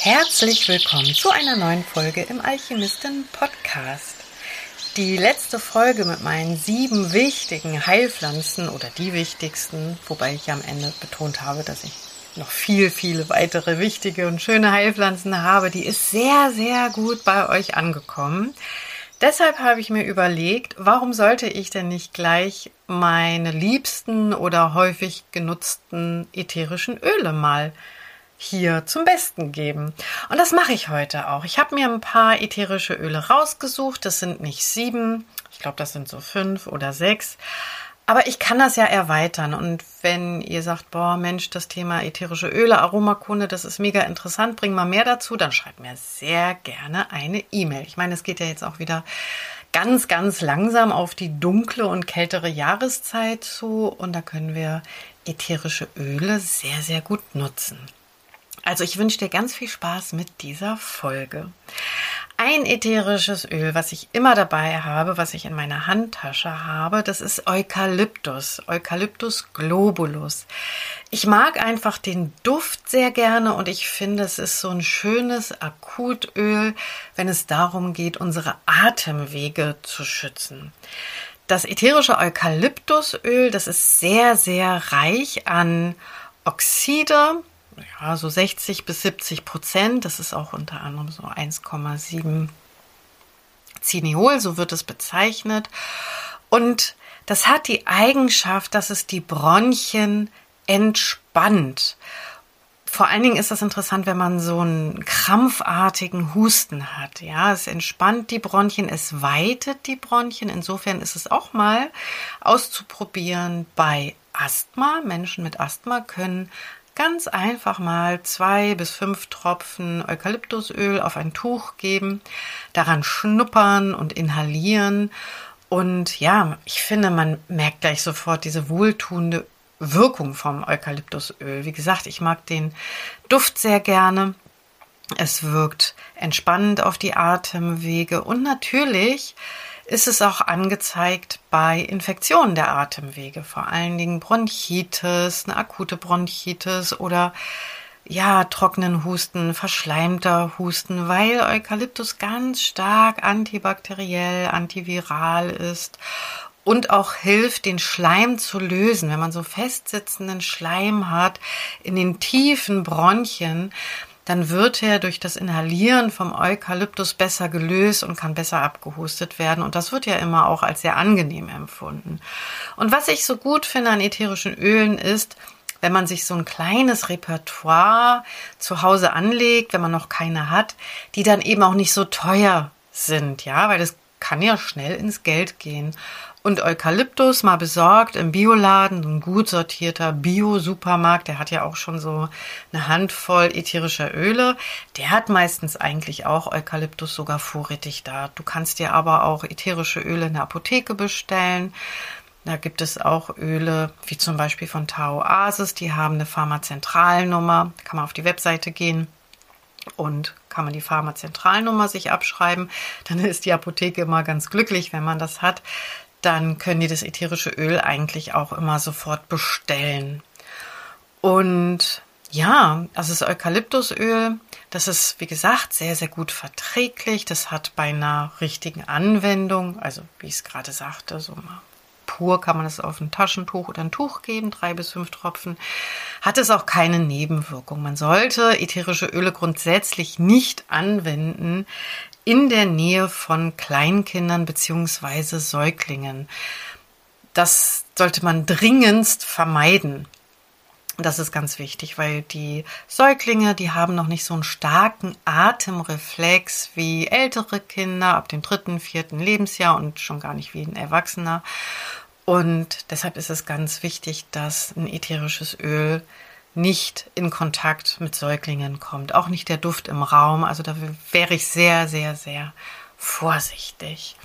Herzlich willkommen zu einer neuen Folge im Alchemisten-Podcast. Die letzte Folge mit meinen 7 wichtigen Heilpflanzen oder die wichtigsten, wobei ich ja am Ende betont habe, dass ich noch viele weitere wichtige und schöne Heilpflanzen habe, die ist sehr, sehr gut bei euch angekommen. Deshalb habe ich mir überlegt, warum sollte ich denn nicht gleich meine liebsten oder häufig genutzten ätherischen Öle mal hier zum Besten geben. Und das mache ich heute auch. Ich habe mir ein paar ätherische Öle rausgesucht. Das sind nicht 7. Ich glaube, das sind so 5 oder 6. Aber ich kann das ja erweitern. Und wenn ihr sagt, boah, Mensch, das Thema ätherische Öle, Aromakunde, das ist mega interessant, bring mal mehr dazu, dann schreibt mir sehr gerne eine E-Mail. Ich meine, es geht ja jetzt auch wieder ganz langsam auf die dunkle und kältere Jahreszeit zu. Und da können wir ätherische Öle sehr, sehr gut nutzen. Also ich wünsche dir ganz viel Spaß mit dieser Folge. Ein ätherisches Öl, was ich immer dabei habe, was ich in meiner Handtasche habe, das ist Eukalyptus, Eucalyptus globulus. Ich mag einfach den Duft sehr gerne und ich finde, es ist so ein schönes Akutöl, wenn es darum geht, unsere Atemwege zu schützen. Das ätherische Eukalyptusöl, das ist sehr, sehr reich an Oxide, ja, so 60-70%, das ist auch unter anderem so 1,7 Cineol, so wird es bezeichnet. Und das hat die Eigenschaft, dass es die Bronchien entspannt. Vor allen Dingen ist das interessant, wenn man so einen krampfartigen Husten hat. Ja, es entspannt die Bronchien, es weitet die Bronchien. Insofern ist es auch mal auszuprobieren bei Asthma. Menschen mit Asthma können ganz einfach mal 2 bis 5 Tropfen Eukalyptusöl auf ein Tuch geben, daran schnuppern und inhalieren. Und ja, ich finde, man merkt gleich sofort diese wohltuende Wirkung vom Eukalyptusöl. Wie gesagt, ich mag den Duft sehr gerne. Es wirkt entspannend auf die Atemwege und natürlich ist es auch angezeigt bei Infektionen der Atemwege, vor allen Dingen Bronchitis, eine akute Bronchitis oder ja, trockenen Husten, verschleimter Husten, weil Eukalyptus ganz stark antibakteriell, antiviral ist und auch hilft, den Schleim zu lösen. Wenn man so festsitzenden Schleim hat in den tiefen Bronchien, dann wird er durch das Inhalieren vom Eukalyptus besser gelöst und kann besser abgehustet werden. Und das wird ja immer auch als sehr angenehm empfunden. Und was ich so gut finde an ätherischen Ölen ist, wenn man sich so ein kleines Repertoire zu Hause anlegt, wenn man noch keine hat, die dann eben auch nicht so teuer sind, ja, weil das kann ja schnell ins Geld gehen. Und Eukalyptus mal besorgt im Bioladen, ein gut sortierter Bio-Supermarkt, der hat ja auch schon so eine Handvoll ätherischer Öle. Der hat meistens eigentlich auch Eukalyptus sogar vorrätig da. Du kannst dir aber auch ätherische Öle in der Apotheke bestellen. Da gibt es auch Öle, wie zum Beispiel von Tao Oasis, die haben eine Pharmazentralnummer. Da kann man auf die Webseite gehen und kann man die Pharmazentralnummer sich abschreiben. Dann ist die Apotheke immer ganz glücklich, wenn man das hat. Dann können die das ätherische Öl eigentlich auch immer sofort bestellen. Und ja, also das Eukalyptusöl, das ist, wie gesagt, sehr, sehr gut verträglich. Das hat bei einer richtigen Anwendung, also wie ich es gerade sagte, so mal pur kann man das auf ein Taschentuch oder ein Tuch geben, 3 bis 5 Tropfen, hat es auch keine Nebenwirkung. Man sollte ätherische Öle grundsätzlich nicht anwenden in der Nähe von Kleinkindern bzw. Säuglingen. Das sollte man dringendst vermeiden. Das ist ganz wichtig, weil die Säuglinge, die haben noch nicht so einen starken Atemreflex wie ältere Kinder ab dem 3., 4. Lebensjahr und schon gar nicht wie ein Erwachsener. Und deshalb ist es ganz wichtig, dass ein ätherisches Öl nicht in Kontakt mit Säuglingen kommt. Auch nicht der Duft im Raum. Also da wäre ich sehr, sehr, sehr vorsichtig.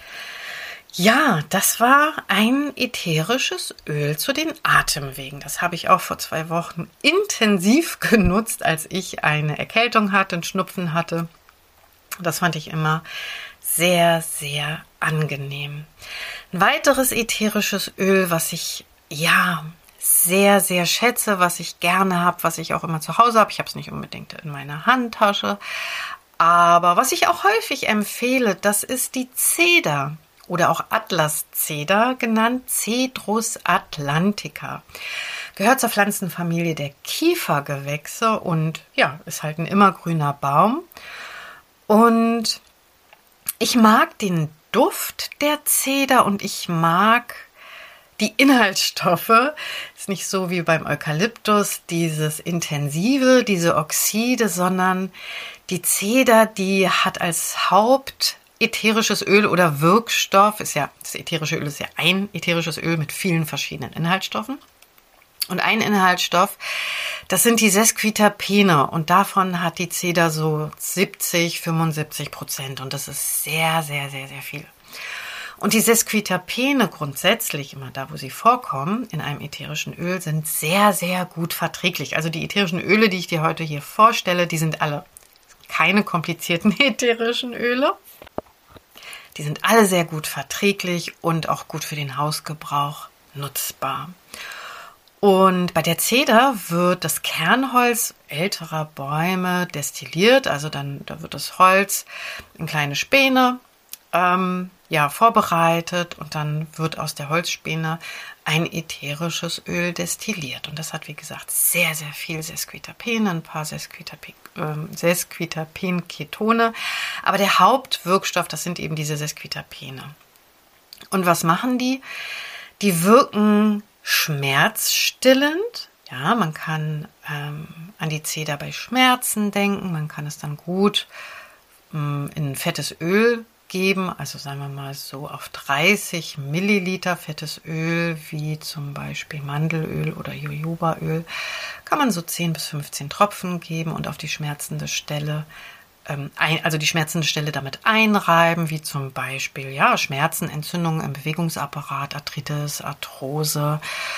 Ja, das war ein ätherisches Öl zu den Atemwegen. Das habe ich auch vor 2 Wochen intensiv genutzt, als ich eine Erkältung hatte, einen Schnupfen hatte. Das fand ich immer sehr, sehr angenehm. Ein weiteres ätherisches Öl, was ich sehr, sehr schätze, was ich gerne habe, was ich auch immer zu Hause habe. Ich habe es nicht unbedingt in meiner Handtasche. Aber was ich auch häufig empfehle, das ist die Zeder oder auch Atlaszeder genannt, Cedrus atlantica. Gehört zur Pflanzenfamilie der Kiefergewächse und ja, ist halt ein immergrüner Baum. Und ich mag den Duft der Zeder und ich mag die Inhaltsstoffe. Ist nicht so wie beim Eukalyptus, dieses Intensive, diese Oxide, sondern die Zeder, die hat als Hauptätherisches Öl oder Wirkstoff, das ätherische Öl ist ja ein ätherisches Öl mit vielen verschiedenen Inhaltsstoffen. Und ein Inhaltsstoff, das sind die Sesquiterpene und davon hat die Zeder so 70-75% und das ist sehr, sehr, sehr, sehr viel. Und die Sesquiterpene grundsätzlich, immer da, wo sie vorkommen, in einem ätherischen Öl, sind sehr, sehr gut verträglich. Also die ätherischen Öle, die ich dir heute hier vorstelle, die sind alle keine komplizierten ätherischen Öle. Die sind alle sehr gut verträglich und auch gut für den Hausgebrauch nutzbar. Und bei der Zeder wird das Kernholz älterer Bäume destilliert, also da wird das Holz in kleine Späne vorbereitet und dann wird aus der Holzspäne ein ätherisches Öl destilliert. Und das hat, wie gesagt, sehr, sehr viel Sesquiterpene, ein paar Sesquiterpenketone. Aber der Hauptwirkstoff, das sind eben diese Sesquiterpene. Und was machen die? Die wirken schmerzstillend. Ja, man kann an die Zeder bei Schmerzen denken. Man kann es dann gut in fettes Öl geben, also sagen wir mal so auf 30 Milliliter fettes Öl, wie zum Beispiel Mandelöl oder Jojobaöl, kann man so 10 bis 15 Tropfen geben und auf die schmerzende Stelle, die schmerzende Stelle damit einreiben, wie zum Beispiel Schmerzen, Entzündungen im Bewegungsapparat, Arthritis, Arthrose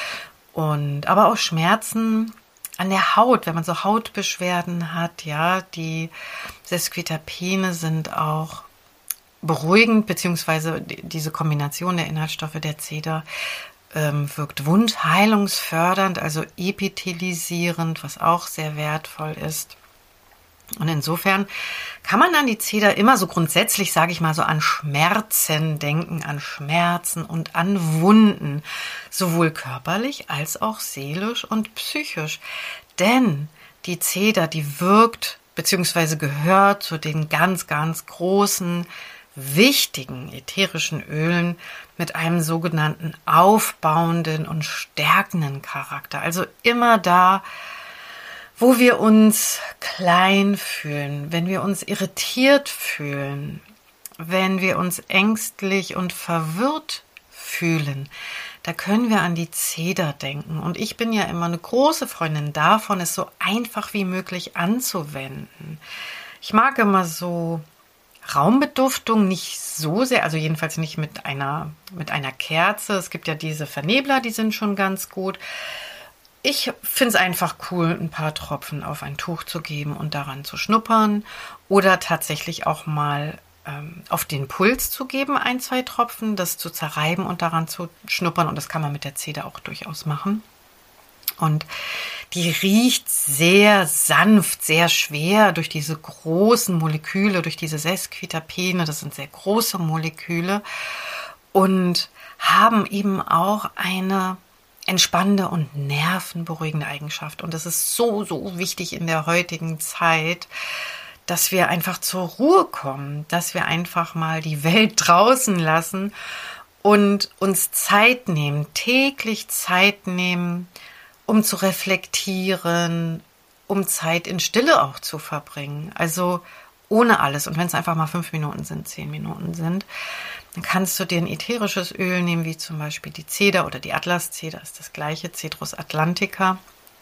aber auch Schmerzen an der Haut, wenn man so Hautbeschwerden hat, die Sesquiterpene sind auch beruhigend, beziehungsweise diese Kombination der Inhaltsstoffe der Zeder wirkt wundheilungsfördernd, also epithelisierend, was auch sehr wertvoll ist. Und insofern kann man an die Zeder immer so grundsätzlich, sage ich mal, so an Schmerzen denken, an Schmerzen und an Wunden, sowohl körperlich als auch seelisch und psychisch. Denn die Zeder, die wirkt, beziehungsweise gehört zu den ganz, ganz großen wichtigen ätherischen Ölen mit einem sogenannten aufbauenden und stärkenden Charakter. Also immer da, wo wir uns klein fühlen, wenn wir uns irritiert fühlen, wenn wir uns ängstlich und verwirrt fühlen, da können wir an die Zeder denken. Und ich bin ja immer eine große Freundin davon, es so einfach wie möglich anzuwenden. Ich mag immer so Raumbeduftung nicht so sehr, also jedenfalls nicht mit einer Kerze. Es gibt ja diese Vernebler, die sind schon ganz gut. Ich finde es einfach cool, ein paar Tropfen auf ein Tuch zu geben und daran zu schnuppern oder tatsächlich auch mal auf den Puls zu geben, 1-2 Tropfen, das zu zerreiben und daran zu schnuppern. Und das kann man mit der Zeder auch durchaus machen. Und die riecht sehr sanft, sehr schwer durch diese großen Moleküle, durch diese Sesquiterpene. Das sind sehr große Moleküle und haben eben auch eine entspannende und nervenberuhigende Eigenschaft. Und das ist so, so wichtig in der heutigen Zeit, dass wir einfach zur Ruhe kommen, dass wir einfach mal die Welt draußen lassen und uns Zeit nehmen, täglich Zeit nehmen, um zu reflektieren, um Zeit in Stille auch zu verbringen. Also ohne alles. Und wenn es einfach mal 5 Minuten sind, 10 Minuten sind, dann kannst du dir ein ätherisches Öl nehmen, wie zum Beispiel die Zeder oder die Atlaszeder, ist das gleiche, Cedrus atlantica.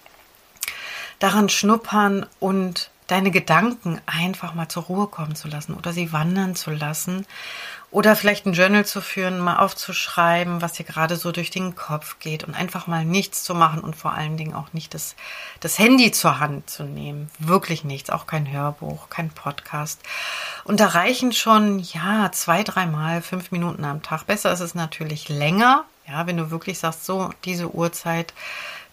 Daran schnuppern und deine Gedanken einfach mal zur Ruhe kommen zu lassen oder sie wandern zu lassen oder vielleicht ein Journal zu führen, mal aufzuschreiben, was dir gerade so durch den Kopf geht und einfach mal nichts zu machen und vor allen Dingen auch nicht das Handy zur Hand zu nehmen. Wirklich nichts, auch kein Hörbuch, kein Podcast. Und da reichen schon, 2-3 Mal 5 Minuten am Tag. Besser ist es natürlich länger, wenn du wirklich sagst, so diese Uhrzeit,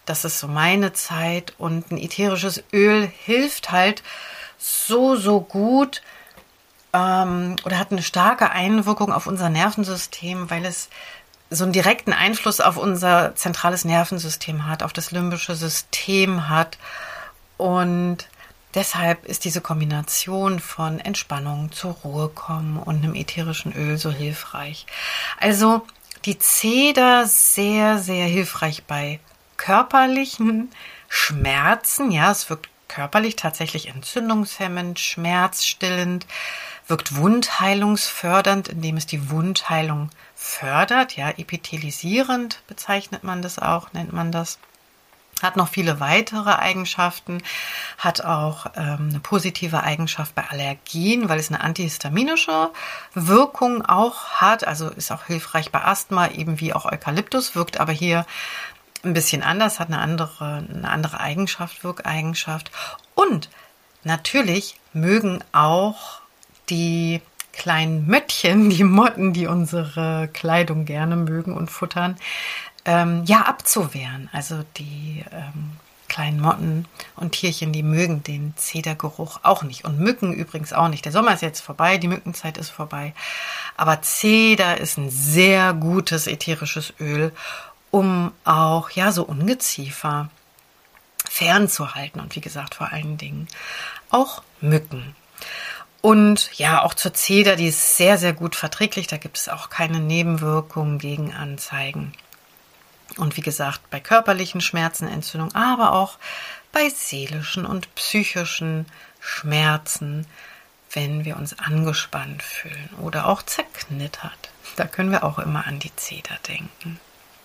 das ist so meine Zeit, und ein ätherisches Öl hilft halt so gut oder hat eine starke Einwirkung auf unser Nervensystem, weil es so einen direkten Einfluss auf unser zentrales Nervensystem hat, auf das limbische System hat. Und deshalb ist diese Kombination von Entspannung, zur Ruhe kommen und einem ätherischen Öl so hilfreich. Also die Zeder sehr, sehr hilfreich bei körperlichen Schmerzen. Ja, es wirkt körperlich tatsächlich entzündungshemmend, schmerzstillend, wirkt wundheilungsfördernd, indem es die Wundheilung fördert. Ja, epithelisierend bezeichnet man das auch, nennt man das. Hat noch viele weitere Eigenschaften, hat auch eine positive Eigenschaft bei Allergien, weil es eine antihistaminische Wirkung auch hat. Also ist auch hilfreich bei Asthma, eben wie auch Eukalyptus, wirkt aber hier ein bisschen anders, hat eine andere Eigenschaft, Wirkeigenschaft. Und natürlich mögen auch die kleinen Möttchen, die Motten, die unsere Kleidung gerne mögen und futtern, abzuwehren. Also die kleinen Motten und Tierchen, die mögen den Zedergeruch auch nicht. Und Mücken übrigens auch nicht. Der Sommer ist jetzt vorbei, die Mückenzeit ist vorbei. Aber Zeder ist ein sehr gutes ätherisches Öl, um auch so Ungeziefer fernzuhalten. Und wie gesagt, vor allen Dingen auch Mücken. Und ja, auch zur Zeder, die ist sehr, sehr gut verträglich. Da gibt es auch keine Nebenwirkungen, Gegenanzeigen. Und wie gesagt, bei körperlichen Schmerzen, Entzündung, aber auch bei seelischen und psychischen Schmerzen, wenn wir uns angespannt fühlen oder auch zerknittert. Da können wir auch immer an die Zeder denken.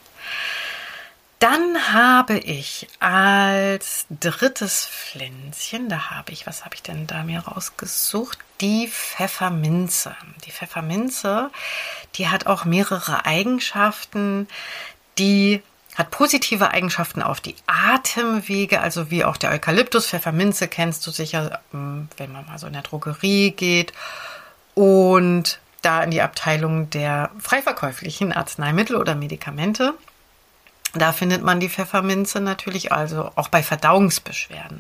Dann habe ich als drittes Pflänzchen, was habe ich denn da mir rausgesucht? Die Pfefferminze. Die Pfefferminze, die hat auch mehrere Eigenschaften. Die hat positive Eigenschaften auf die Atemwege, also wie auch der Eukalyptus. Pfefferminze kennst du sicher, wenn man mal so in der Drogerie geht und da in die Abteilung der frei verkäuflichen Arzneimittel oder Medikamente. Da findet man die Pfefferminze natürlich, also auch bei Verdauungsbeschwerden.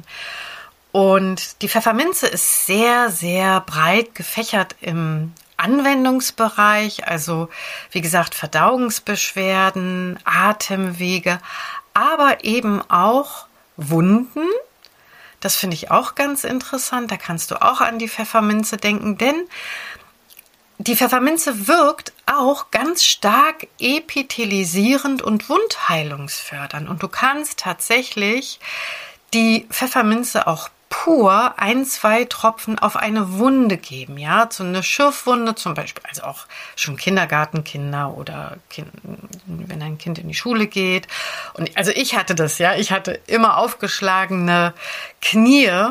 Und die Pfefferminze ist sehr, sehr breit gefächert im Anwendungsbereich, also wie gesagt Verdauungsbeschwerden, Atemwege, aber eben auch Wunden. Das finde ich auch ganz interessant, da kannst du auch an die Pfefferminze denken, denn die Pfefferminze wirkt auch ganz stark epithelisierend und wundheilungsfördernd. Und du kannst tatsächlich die Pfefferminze auch pur 1-2 Tropfen auf eine Wunde geben, ja, so eine Schürfwunde zum Beispiel, also auch schon Kindergartenkinder oder wenn ein Kind in die Schule geht. Und also ich hatte das, ja, ich hatte immer aufgeschlagene Knie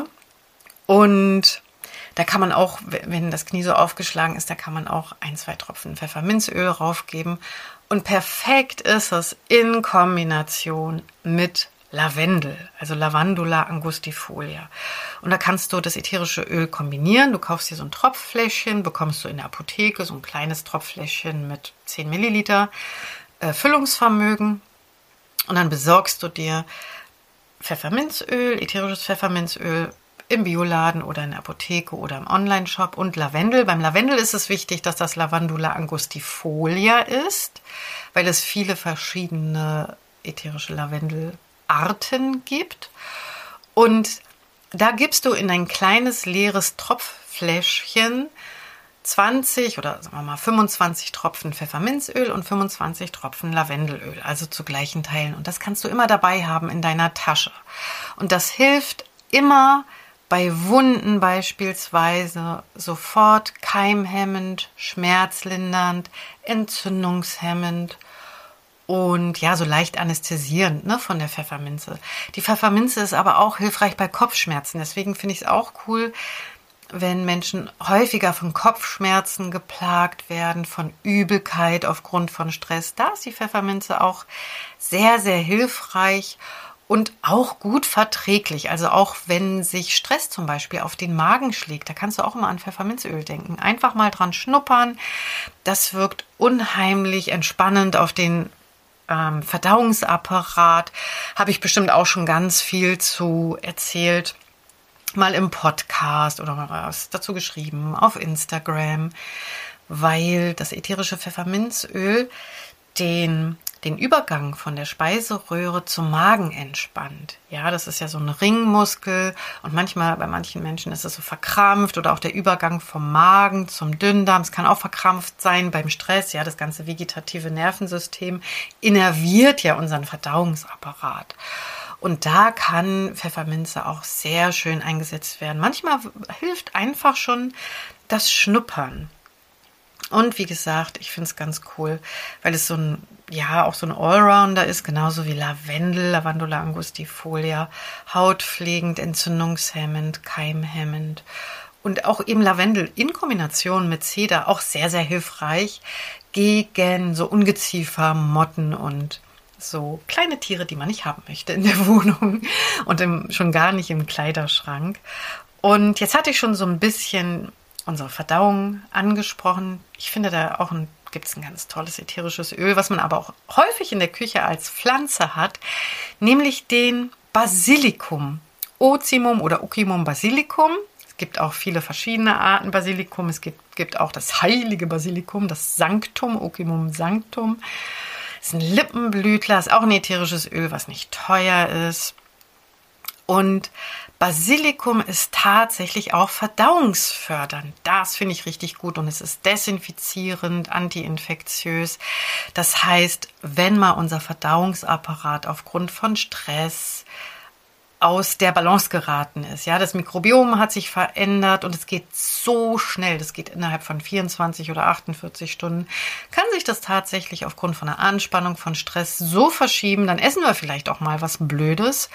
und da kann man auch, wenn das Knie so aufgeschlagen ist, da kann man auch 1-2 Tropfen Pfefferminzöl raufgeben. Und perfekt ist es in Kombination mit Lavendel, also Lavandula angustifolia. Und da kannst du das ätherische Öl kombinieren. Du kaufst dir so ein Tropffläschchen, bekommst du in der Apotheke so ein kleines Tropffläschchen mit 10 Milliliter Füllungsvermögen. Und dann besorgst du dir Pfefferminzöl, ätherisches Pfefferminzöl, im Bioladen oder in der Apotheke oder im Online-Shop und Lavendel. Beim Lavendel ist es wichtig, dass das Lavandula angustifolia ist, weil es viele verschiedene ätherische Lavendelarten gibt. Und da gibst du in ein kleines leeres Tropffläschchen 20 oder sagen wir mal 25 Tropfen Pfefferminzöl und 25 Tropfen Lavendelöl, also zu gleichen Teilen. Und das kannst du immer dabei haben in deiner Tasche. Und das hilft immer bei Wunden beispielsweise sofort keimhemmend, schmerzlindernd, entzündungshemmend und ja, so leicht anästhesierend, ne, von der Pfefferminze. Die Pfefferminze ist aber auch hilfreich bei Kopfschmerzen. Deswegen finde ich es auch cool, wenn Menschen häufiger von Kopfschmerzen geplagt werden, von Übelkeit aufgrund von Stress. Da ist die Pfefferminze auch sehr, sehr hilfreich und auch gut verträglich. Also auch wenn sich Stress zum Beispiel auf den Magen schlägt, da kannst du auch immer an Pfefferminzöl denken. Einfach mal dran schnuppern. Das wirkt unheimlich entspannend auf den Verdauungsapparat, habe ich bestimmt auch schon ganz viel zu erzählt. Mal im Podcast oder mal was dazu geschrieben, auf Instagram, weil das ätherische Pfefferminzöl den Übergang von der Speiseröhre zum Magen entspannt. Ja, das ist ja so ein Ringmuskel und manchmal bei manchen Menschen ist es so verkrampft oder auch der Übergang vom Magen zum Dünndarm. Es kann auch verkrampft sein beim Stress. Ja, das ganze vegetative Nervensystem innerviert ja unseren Verdauungsapparat. Und da kann Pfefferminze auch sehr schön eingesetzt werden. Manchmal hilft einfach schon das Schnuppern. Und wie gesagt, ich finde es ganz cool, weil es so ein Allrounder ist, genauso wie Lavendel, Lavandula angustifolia, hautpflegend, entzündungshemmend, keimhemmend. Und auch eben Lavendel in Kombination mit Zeder auch sehr, sehr hilfreich gegen so Ungeziefer, Motten und so kleine Tiere, die man nicht haben möchte in der Wohnung und schon gar nicht im Kleiderschrank. Und jetzt hatte ich schon so ein bisschen unsere Verdauung angesprochen. Ich finde, da gibt es ein ganz tolles ätherisches Öl, was man aber auch häufig in der Küche als Pflanze hat, nämlich den Basilikum. Ocimum oder Ocimum basilicum. Es gibt auch viele verschiedene Arten Basilikum. Es gibt auch das heilige Basilikum, das Sanctum, Ocimum sanctum. Das ist ein Lippenblütler, ist auch ein ätherisches Öl, was nicht teuer ist. Und Basilikum ist tatsächlich auch verdauungsfördernd. Das finde ich richtig gut und es ist desinfizierend, antiinfektiös. Das heißt, wenn mal unser Verdauungsapparat aufgrund von Stress aus der Balance geraten ist, ja, das Mikrobiom hat sich verändert und es geht so schnell, das geht innerhalb von 24 oder 48 Stunden, kann sich das tatsächlich aufgrund von einer Anspannung, von Stress so verschieben, dann essen wir vielleicht auch mal was Blödes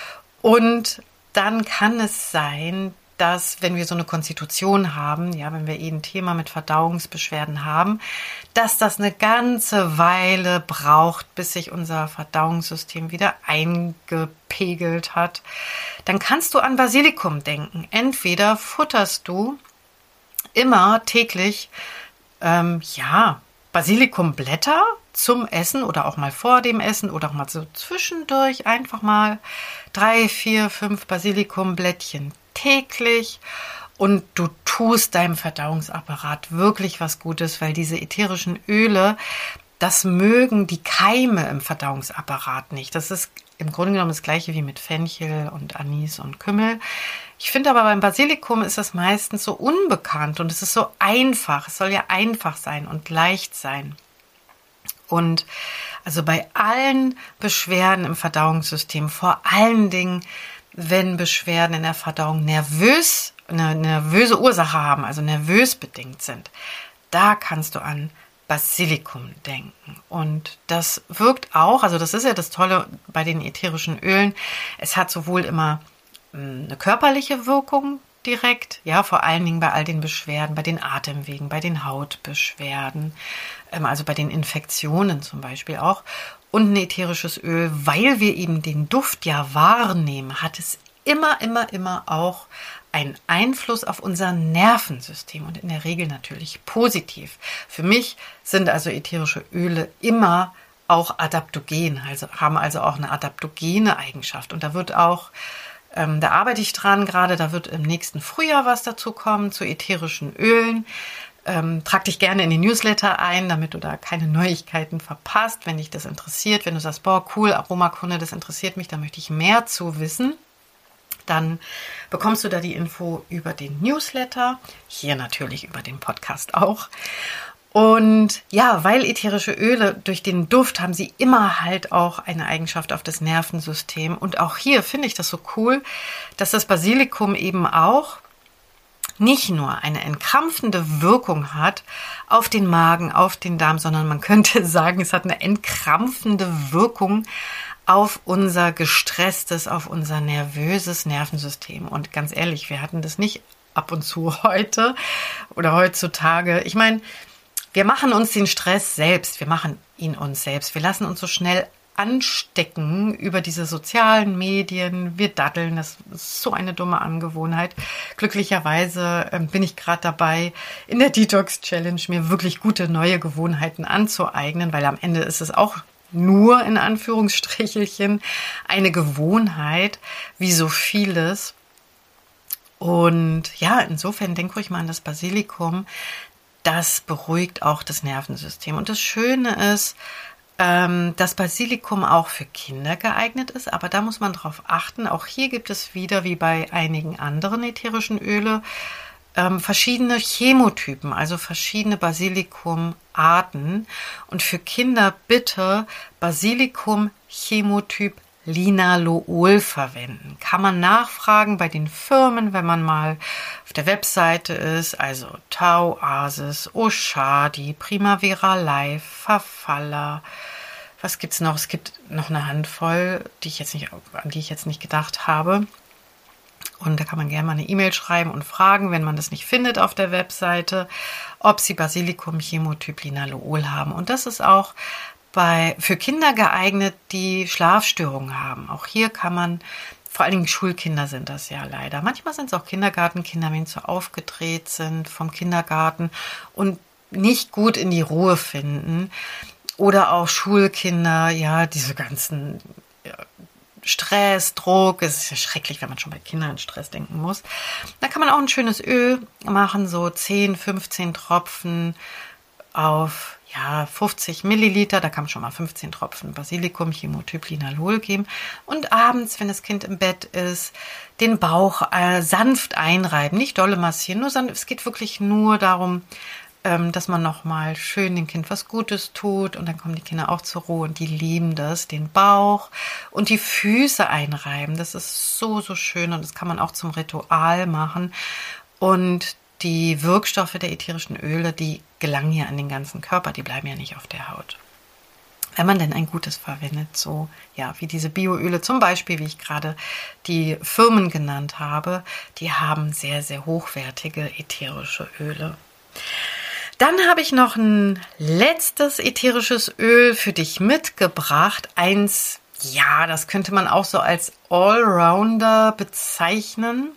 und dann kann es sein, dass, wenn wir so eine Konstitution haben, ja, wenn wir ein Thema mit Verdauungsbeschwerden haben, dass das eine ganze Weile braucht, bis sich unser Verdauungssystem wieder eingepegelt hat. Dann kannst du an Basilikum denken. Entweder futterst du immer täglich, Basilikumblätter zum Essen oder auch mal vor dem Essen oder auch mal so zwischendurch einfach mal 3, 4, 5 Basilikumblättchen täglich und du tust deinem Verdauungsapparat wirklich was Gutes, weil diese ätherischen Öle, das mögen die Keime im Verdauungsapparat nicht. Das ist im Grunde genommen das Gleiche wie mit Fenchel und Anis und Kümmel. Ich finde aber beim Basilikum ist das meistens so unbekannt und es ist so einfach. Es soll ja einfach sein und leicht sein. Und also bei allen Beschwerden im Verdauungssystem, vor allen Dingen, wenn Beschwerden in der Verdauung eine nervöse Ursache haben, also nervös bedingt sind, da kannst du an Basilikum denken. Und das wirkt auch, also das ist ja das Tolle bei den ätherischen Ölen, es hat sowohl immer eine körperliche Wirkung direkt, ja, vor allen Dingen bei all den Beschwerden, bei den Atemwegen, bei den Hautbeschwerden, also bei den Infektionen zum Beispiel auch. Und ein ätherisches Öl, weil wir eben den Duft ja wahrnehmen, hat es immer auch einen Einfluss auf unser Nervensystem und in der Regel natürlich positiv. Für mich sind also ätherische Öle immer auch adaptogen, also haben also auch eine adaptogene Eigenschaft. Und da wird auch da arbeite ich dran gerade, da wird im nächsten Frühjahr was dazu kommen zu ätherischen Ölen. Trag dich gerne in den Newsletter ein, damit du da keine Neuigkeiten verpasst. Wenn dich das interessiert, wenn du sagst, boah, cool, Aromakunde, das interessiert mich, da möchte ich mehr zu wissen, dann bekommst du da die Info über den Newsletter, hier natürlich über den Podcast auch. Und ja, weil ätherische Öle durch den Duft haben sie immer halt auch eine Eigenschaft auf das Nervensystem. Und auch hier finde ich das so cool, dass das Basilikum eben auch nicht nur eine entkrampfende Wirkung hat auf den Magen, auf den Darm, sondern man könnte sagen, es hat eine entkrampfende Wirkung auf unser gestresstes, auf unser nervöses Nervensystem. Und ganz ehrlich, wir hatten das nicht ab und zu heute oder heutzutage. Ich meine, wir machen uns den Stress selbst, wir machen ihn uns selbst. Wir lassen uns so schnell anstecken über diese sozialen Medien. Wir daddeln, das ist so eine dumme Angewohnheit. Glücklicherweise bin ich gerade dabei, in der Detox Challenge mir wirklich gute neue Gewohnheiten anzueignen, weil am Ende ist es auch nur in Anführungsstrichelchen eine Gewohnheit, wie so vieles. Und ja, insofern denk ruhig mal an das Basilikum. Das beruhigt auch das Nervensystem. Und das Schöne ist, dass Basilikum auch für Kinder geeignet ist, aber da muss man drauf achten. Auch hier gibt es wieder, wie bei einigen anderen ätherischen Öle, verschiedene Chemotypen, also verschiedene Basilikumarten. Und für Kinder bitte Basilikum Chemotyp Linalool verwenden. Kann man nachfragen bei den Firmen, wenn man mal auf der Webseite ist, also Tau, Asis, Oshadi, Primavera Life, Farfalla. Was gibt's noch? Es gibt noch eine Handvoll, an die ich jetzt nicht gedacht habe. Und da kann man gerne mal eine E-Mail schreiben und fragen, wenn man das nicht findet auf der Webseite, ob sie Basilikum Chemotyp Linalool haben. Und das ist auch für Kinder geeignet, die Schlafstörungen haben. Auch hier kann man, vor allen Dingen Schulkinder sind das ja leider. Manchmal sind es auch Kindergartenkinder, wenn sie so aufgedreht sind vom Kindergarten und nicht gut in die Ruhe finden. Oder auch Schulkinder, ja, diese ganzen Stress, Druck. Es ist ja schrecklich, wenn man schon bei Kindern an Stress denken muss. Da kann man auch ein schönes Öl machen, so 10, 15 Tropfen auf 50 Milliliter, da kann man schon mal 15 Tropfen Basilikum Chemotyp Linalool geben und abends, wenn das Kind im Bett ist, den Bauch sanft einreiben, nicht dolle massieren, nur sanft. Es geht wirklich nur darum, dass man nochmal schön dem Kind was Gutes tut und dann kommen die Kinder auch zur Ruhe und die lieben das, den Bauch und die Füße einreiben. Das ist so, so schön und das kann man auch zum Ritual machen und die Wirkstoffe der ätherischen Öle, die gelangen ja an den ganzen Körper, die bleiben ja nicht auf der Haut. Wenn man denn ein gutes verwendet, so wie diese Bioöle zum Beispiel, wie ich gerade die Firmen genannt habe, die haben sehr, sehr hochwertige ätherische Öle. Dann habe ich noch ein letztes ätherisches Öl für dich mitgebracht. Eins, das könnte man auch so als Allrounder bezeichnen,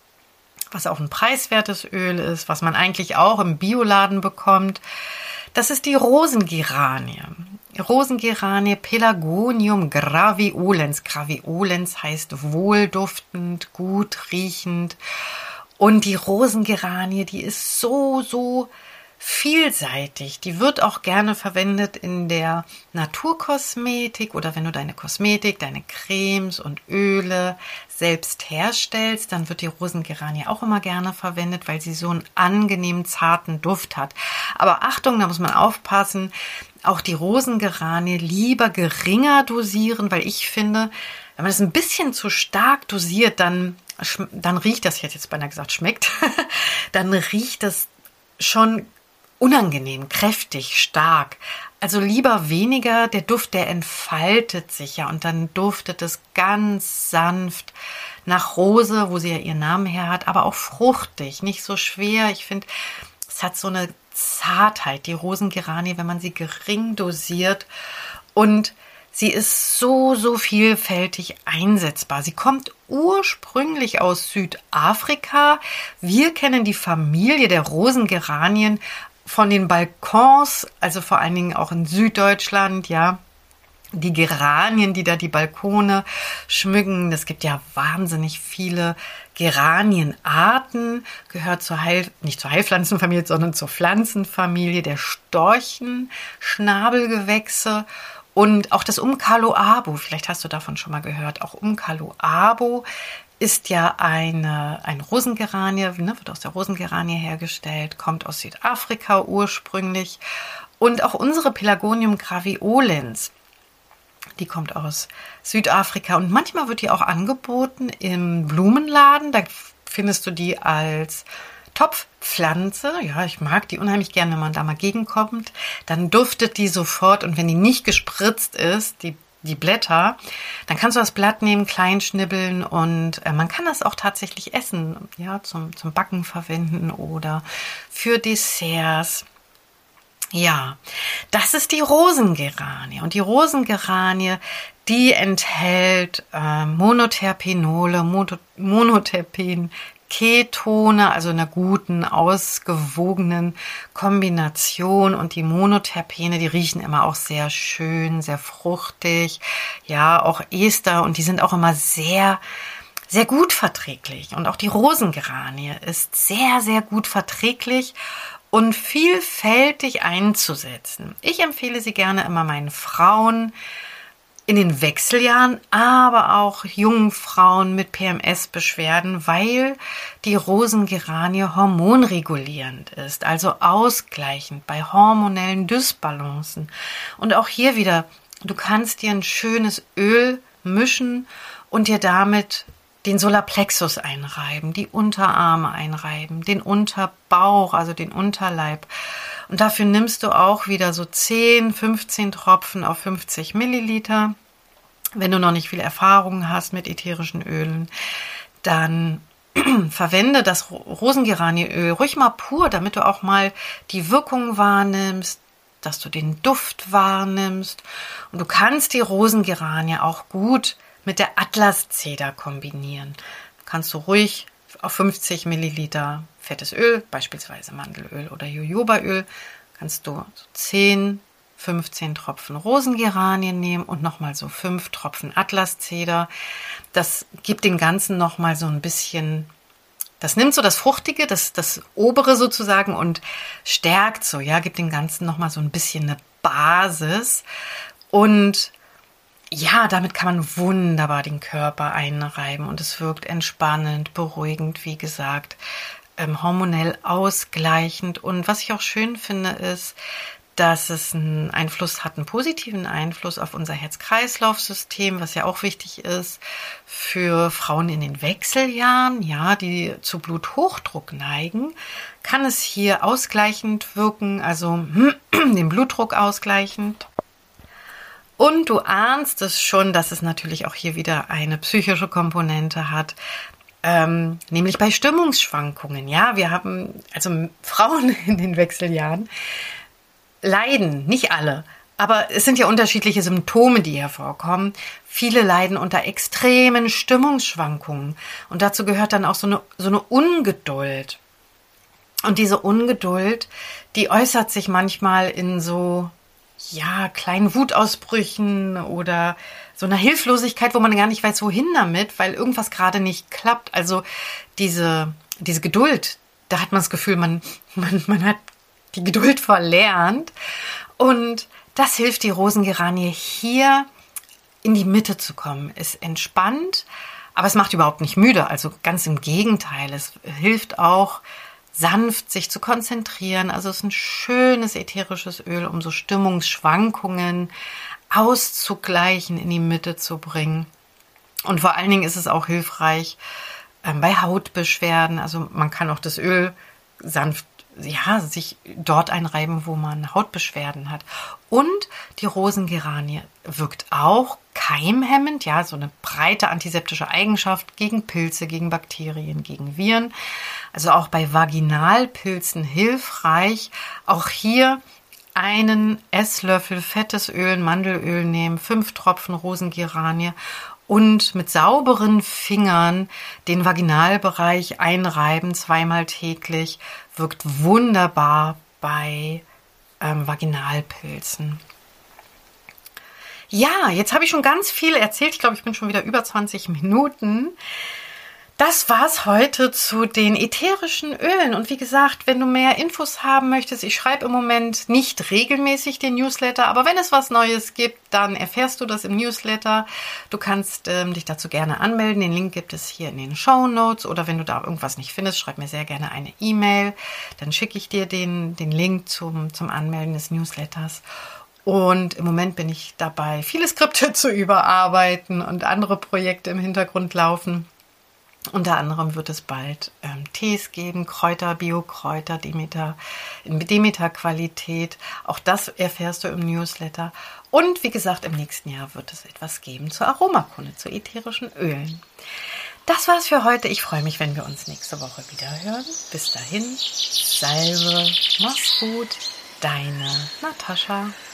was auch ein preiswertes Öl ist, was man eigentlich auch im Bioladen bekommt. Das ist die Rosengeranie. Rosengeranie Pelargonium graveolens. Graveolens heißt wohlduftend, gut riechend. Und die Rosengeranie, die ist so, so vielseitig. Die wird auch gerne verwendet in der Naturkosmetik oder wenn du deine Kosmetik, deine Cremes und Öle selbst herstellst, dann wird die Rosengeranie auch immer gerne verwendet, weil sie so einen angenehmen, zarten Duft hat. Aber Achtung, da muss man aufpassen, auch die Rosengeranie lieber geringer dosieren, weil ich finde, wenn man das ein bisschen zu stark dosiert, dann riecht das, ich hätte jetzt beinahe gesagt, schmeckt, dann riecht das schon unangenehm, kräftig, stark. Also lieber weniger, der Duft, der entfaltet sich ja und dann duftet es ganz sanft nach Rose, wo sie ja ihren Namen her hat, aber auch fruchtig, nicht so schwer. Ich finde, es hat so eine Zartheit, die Rosengeranie, wenn man sie gering dosiert und sie ist so, so vielfältig einsetzbar. Sie kommt ursprünglich aus Südafrika. Wir kennen die Familie der Rosengeranien von den Balkons, also vor allen Dingen auch in Süddeutschland, die Geranien, die da die Balkone schmücken. Es gibt ja wahnsinnig viele Geranienarten, gehört nicht zur Heilpflanzenfamilie, sondern zur Pflanzenfamilie der Storchenschnabelgewächse. Und auch das Umcaloabo, vielleicht hast du davon schon mal gehört, auch Umcaloabo ist ja eine Rosengeranie, wird aus der Rosengeranie hergestellt, kommt aus Südafrika ursprünglich. Und auch unsere Pelargonium graveolens, die kommt aus Südafrika. Und manchmal wird die auch angeboten im Blumenladen, da findest du die als Topfpflanze. Ja, ich mag die unheimlich gerne, wenn man da mal gegenkommt. Dann duftet die sofort und wenn die nicht gespritzt ist, die Blätter, dann kannst du das Blatt nehmen, klein schnibbeln und man kann das auch tatsächlich essen, zum Backen verwenden oder für Desserts. Ja, das ist die Rosengeranie und die Rosengeranie, die enthält Monoterpenole, Monoterpen, Ketone, also einer guten, ausgewogenen Kombination. Und die Monoterpene, die riechen immer auch sehr schön, sehr fruchtig. Ja, auch Ester, und die sind auch immer sehr, sehr gut verträglich. Und auch die Rosengeranie ist sehr, sehr gut verträglich und vielfältig einzusetzen. Ich empfehle sie gerne immer meinen Frauen in den Wechseljahren, aber auch jungen Frauen mit PMS-Beschwerden, weil die Rosengeranie hormonregulierend ist, also ausgleichend bei hormonellen Dysbalancen. Und auch hier wieder, du kannst dir ein schönes Öl mischen und dir damit den Solarplexus einreiben, die Unterarme einreiben, den Unterbauch, also den Unterleib. Und dafür nimmst du auch wieder so 10, 15 Tropfen auf 50 Milliliter. Wenn du noch nicht viel Erfahrung hast mit ätherischen Ölen, dann verwende das Rosengeranieöl ruhig mal pur, damit du auch mal die Wirkung wahrnimmst, dass du den Duft wahrnimmst. Und du kannst die Rosengeranie auch gut mit der Atlaszeder kombinieren. Kannst du ruhig auf 50 Milliliter fettes Öl, beispielsweise Mandelöl oder Jojobaöl, kannst du 10, 15 Tropfen Rosengeranie nehmen und nochmal so 5 Tropfen Atlaszeder. Das gibt dem Ganzen nochmal so ein bisschen, das nimmt so das Fruchtige, das Obere sozusagen und stärkt so, ja, gibt dem Ganzen nochmal so ein bisschen eine Basis. Und ja, damit kann man wunderbar den Körper einreiben und es wirkt entspannend, beruhigend, wie gesagt, hormonell ausgleichend. Und was ich auch schön finde, ist, dass es einen Einfluss hat, einen positiven Einfluss auf unser Herz-Kreislauf-System, was ja auch wichtig ist für Frauen in den Wechseljahren, ja, die zu Bluthochdruck neigen, kann es hier ausgleichend wirken, also den Blutdruck ausgleichend. Und du ahnst es schon, dass es natürlich auch hier wieder eine psychische Komponente hat, nämlich bei Stimmungsschwankungen. Ja, wir haben, also Frauen in den Wechseljahren leiden, nicht alle, aber es sind ja unterschiedliche Symptome, die hervorkommen. Viele leiden unter extremen Stimmungsschwankungen und dazu gehört dann auch so eine Ungeduld. Und diese Ungeduld, die äußert sich manchmal in so, ja, kleinen Wutausbrüchen oder so einer Hilflosigkeit, wo man gar nicht weiß, wohin damit, weil irgendwas gerade nicht klappt. Also diese Geduld, da hat man das Gefühl, man hat die Geduld verlernt. Und das hilft die Rosengeranie hier in die Mitte zu kommen. Es entspannt, aber es macht überhaupt nicht müde. Also ganz im Gegenteil. Es hilft auch, sanft sich zu konzentrieren. Also es ist ein schönes ätherisches Öl, um so Stimmungsschwankungen auszugleichen, in die Mitte zu bringen. Und vor allen Dingen ist es auch hilfreich bei Hautbeschwerden. Also man kann auch das Öl sanft, ja, sich dort einreiben, wo man Hautbeschwerden hat. Und die Rosengeranie wirkt auch keimhemmend, ja, so eine breite antiseptische Eigenschaft gegen Pilze, gegen Bakterien, gegen Viren. Also auch bei Vaginalpilzen hilfreich. Auch hier einen Esslöffel fettes Öl, Mandelöl nehmen, 5 Tropfen Rosengeranie und mit sauberen Fingern den Vaginalbereich einreiben, 2-mal täglich, wirkt wunderbar bei Vaginalpilzen. Ja, jetzt habe ich schon ganz viel erzählt. Ich glaube, ich bin schon wieder über 20 Minuten. Das war's heute zu den ätherischen Ölen. Und wie gesagt, wenn du mehr Infos haben möchtest, ich schreibe im Moment nicht regelmäßig den Newsletter, aber wenn es was Neues gibt, dann erfährst du das im Newsletter. Du kannst dich dazu gerne anmelden. Den Link gibt es hier in den Shownotes. Oder wenn du da irgendwas nicht findest, schreib mir sehr gerne eine E-Mail. Dann schicke ich dir den Link zum Anmelden des Newsletters. Und im Moment bin ich dabei, viele Skripte zu überarbeiten und andere Projekte im Hintergrund laufen. Unter anderem wird es bald Tees geben, Kräuter, Biokräuter, in Demeter-Qualität. Auch das erfährst du im Newsletter. Und wie gesagt, im nächsten Jahr wird es etwas geben zur Aromakunde, zu ätherischen Ölen. Das war's für heute. Ich freue mich, wenn wir uns nächste Woche wieder hören. Bis dahin, Salve, mach's gut, deine Natascha.